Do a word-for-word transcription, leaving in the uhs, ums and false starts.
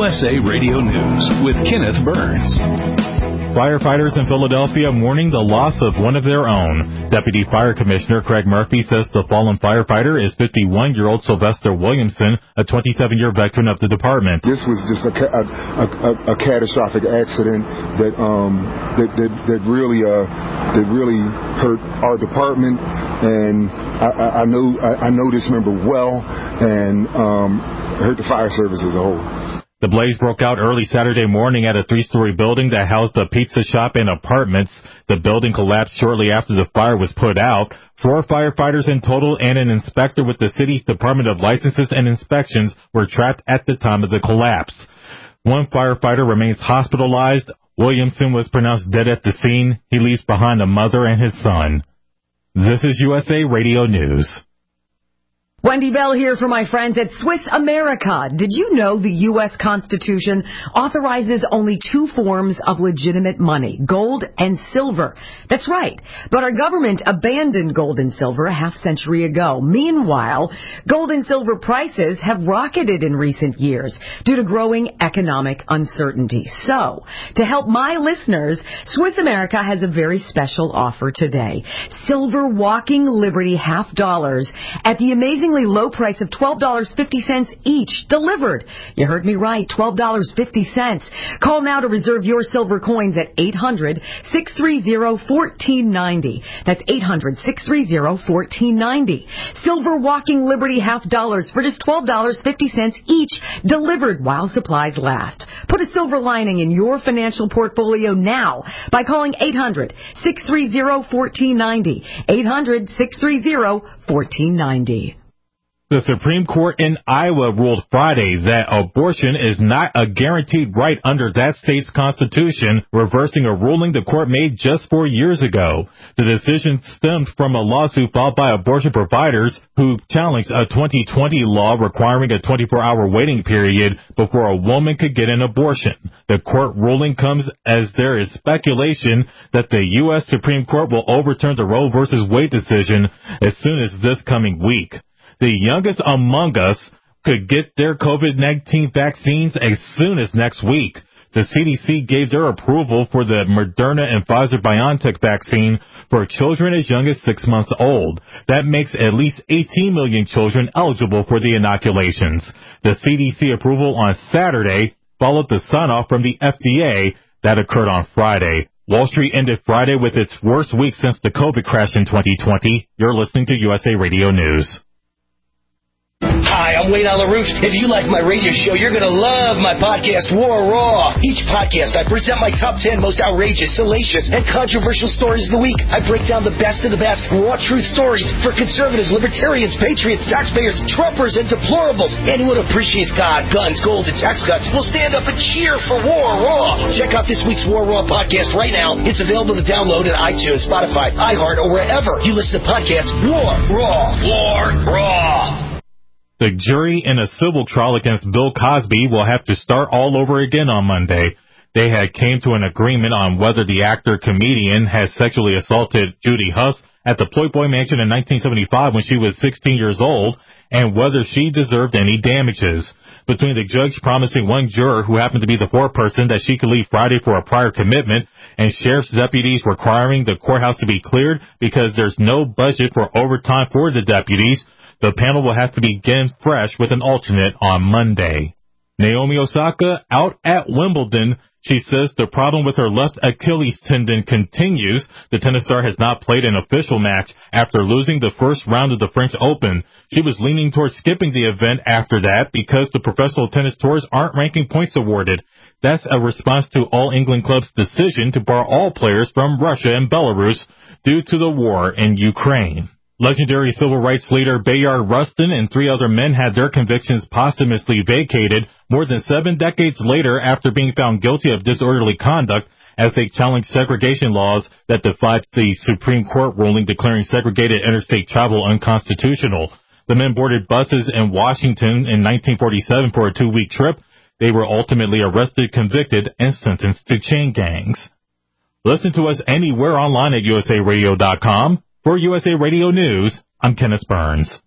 S A Radio News with Kenneth Burns. Firefighters in Philadelphia mourning the loss of one of their own. Deputy Fire Commissioner Craig Murphy says the fallen firefighter is fifty-one-year-old Sylvester Williamson, a twenty-seven-year veteran of the department. This was just a, a, a, a catastrophic accident that um that that, that really uh that really hurt our department, and I, I know I, I know this member well, and um hurt the fire service as a whole. The blaze broke out early Saturday morning at a three-story building that housed a pizza shop and apartments. The building collapsed shortly after the fire was put out. Four firefighters in total and an inspector with the city's Department of Licenses and Inspections were trapped at the time of the collapse. One firefighter remains hospitalized. Williamson was pronounced dead at the scene. He leaves behind a mother and his son. This is U S A Radio News. Wendy Bell here for my friends at Swiss America. Did you know the U S Constitution authorizes only two forms of legitimate money, gold and silver? That's right. But our government abandoned gold and silver a half century ago. Meanwhile, gold and silver prices have rocketed in recent years due to growing economic uncertainty. So, to help my listeners, Swiss America has a very special offer today. Silver Walking Liberty half dollars at the amazingly low price of twelve dollars and fifty cents each, delivered. You heard me right, twelve dollars and fifty cents. Call now to reserve your silver coins at eight hundred, six three zero, one four nine zero. That's eight hundred, six three zero, one four nine zero. Silver Walking Liberty half dollars for just twelve dollars and fifty cents each, delivered while supplies last. Put a silver lining in your financial portfolio now by calling eight hundred, six three zero, one four nine zero. eight hundred, six three zero, one four nine zero. The Supreme Court in Iowa ruled Friday that abortion is not a guaranteed right under that state's constitution, reversing a ruling the court made just four years ago. The decision stemmed from a lawsuit filed by abortion providers who challenged a twenty twenty law requiring a twenty-four hour waiting period before a woman could get an abortion. The court ruling comes as there is speculation that the U S Supreme Court will overturn the Roe versus Wade decision as soon as this coming week. The youngest among us could get their COVID nineteen vaccines as soon as next week. The C D C gave their approval for the Moderna and Pfizer-BioNTech vaccine for children as young as six months old. That makes at least eighteen million children eligible for the inoculations. The C D C approval on Saturday followed the sign-off from the F D A that occurred on Friday. Wall Street ended Friday with its worst week since the COVID crash in twenty twenty. You're listening to U S A Radio News. Hi, I'm Wayne LaRouche. If you like my radio show, you're going to love my podcast, War Raw. Each podcast, I present my top ten most outrageous, salacious, and controversial stories of the week. I break down the best of the best raw truth stories for conservatives, libertarians, patriots, taxpayers, Trumpers, and deplorables. Anyone who appreciates God, guns, gold, and tax cuts will stand up and cheer for War Raw. Check out this week's War Raw podcast right now. It's available to download in iTunes, Spotify, iHeart, or wherever you listen to podcasts. War Raw. War Raw. The jury in a civil trial against Bill Cosby will have to start all over again on Monday. They had came to an agreement on whether the actor-comedian had sexually assaulted Judy Huss at the Playboy Mansion in nineteen seventy-five when she was sixteen years old, and whether she deserved any damages. Between the judge promising one juror, who happened to be the fourth person, that she could leave Friday for a prior commitment, and sheriff's deputies requiring the courthouse to be cleared because there's no budget for overtime for the deputies, the panel will have to begin fresh with an alternate on Monday. Naomi Osaka out at Wimbledon. She says the problem with her left Achilles tendon continues. The tennis star has not played an official match after losing the first round of the French Open. She was leaning towards skipping the event after that because the professional tennis tours aren't ranking points awarded. That's a response to All England Club's decision to bar all players from Russia and Belarus due to the war in Ukraine. Legendary civil rights leader Bayard Rustin and three other men had their convictions posthumously vacated more than seven decades later after being found guilty of disorderly conduct as they challenged segregation laws that defied the Supreme Court ruling declaring segregated interstate travel unconstitutional. The men boarded buses in Washington in nineteen forty-seven for a two-week trip. They were ultimately arrested, convicted, and sentenced to chain gangs. Listen to us anywhere online at U S A radio dot com. For U S A Radio News, I'm Kenneth Burns.